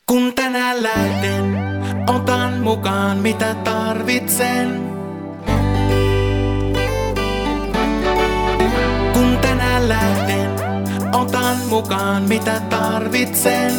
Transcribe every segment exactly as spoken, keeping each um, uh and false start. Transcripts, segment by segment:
Kun tänään lähden, otan mukaan mitä tarvitsen. Kun tänään lähden, otan mukaan mitä tarvitsen.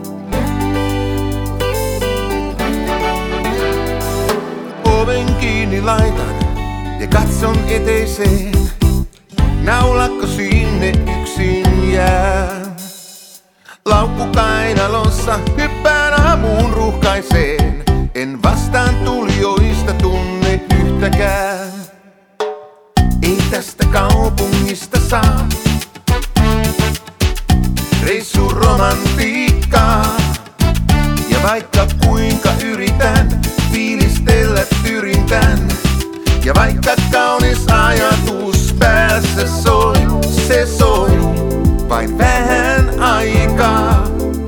Oven kiinni laitan ja katson eteiseen. Naulakko sinne yksin jää. Laukku kainalossa hyppään aamuun ruuhkaiseen. En vastaan tulijoista tunne yhtäkään. Ei tästä kaupungista saa reissu romantiikkaa. Ja vaikka kuinka yritän fiilistellä tyrintän. Ja vaikka kaunis ajatus päässä soi, se soi vain vähän aikaa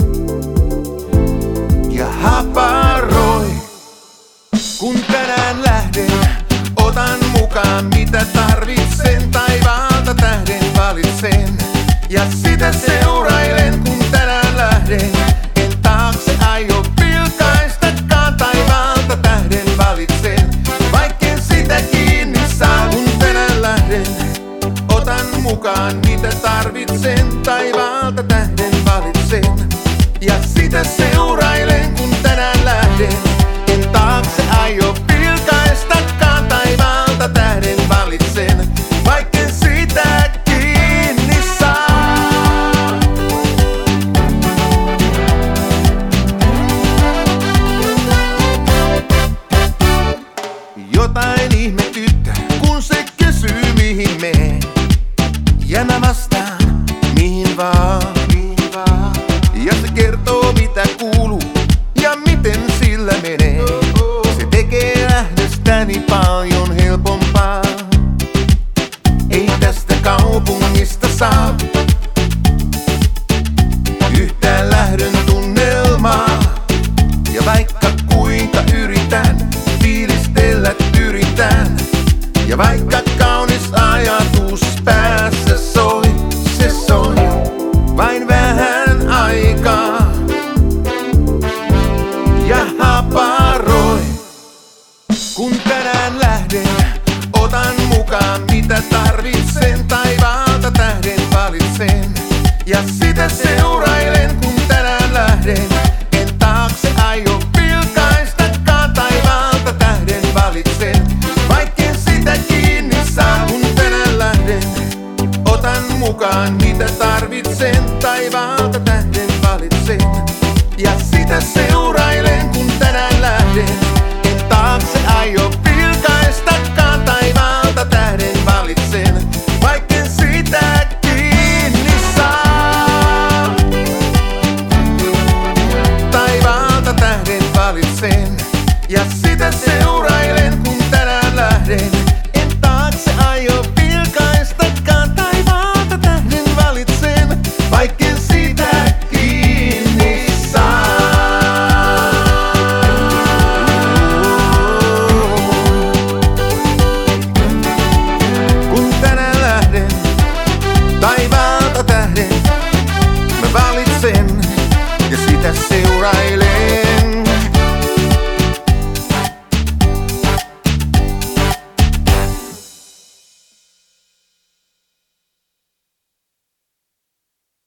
ja haparoi. Kun tänään lähden, otan mukaan mitä tarvitsen. Taivaalta tähden valitsen ja sitä seurailen. Kun tänään lähden, en taakse aio vilkaistakaan. Taivaalta tähden valitsen, vaikken sitä kiinni saa. Kun tänään lähden, otan mukaan mitä tarvitsen. Taivaalta tähden valitsen ja sitä seurailen. Kun tänään lähden, en taakse aio vilkaistakaan. Taivaalta tähden valitsen, vaikken sitä kiinni saa. Jotain ihmetyttää, kun se kysyy mihin menen. Ja mä vastaan, mihin vaan, mihin vaan. Ja se kertoo mitä kuuluu ja miten sillä menee. Se tekee lähdöstäni paljon helpompaa. Ei tästä kaupungista saa yhtään lähdön tunnelmaa. Ja vaikka kuinka yritän fiilistellä tyritän. Ja vaikka kaunis ajatus päässä soi, se soi vain vähän aikaa ja haparoi. Kun tänään lähden, otan mukaan mitä tarvitsen. Taivaalta tähden valitsen ja sitä seurailen. Kun tänään lähden,